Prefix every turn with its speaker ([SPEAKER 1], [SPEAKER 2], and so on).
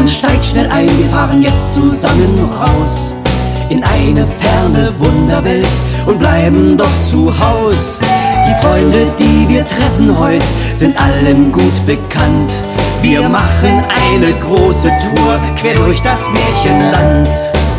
[SPEAKER 1] und steigt schnell ein, wir fahren jetzt zusammen raus in eine ferne Wunderwelt und bleiben doch zu Haus. Die Freunde, die wir treffen heut, sind allen gut bekannt. Wir machen eine große Tour quer durch das Märchenland.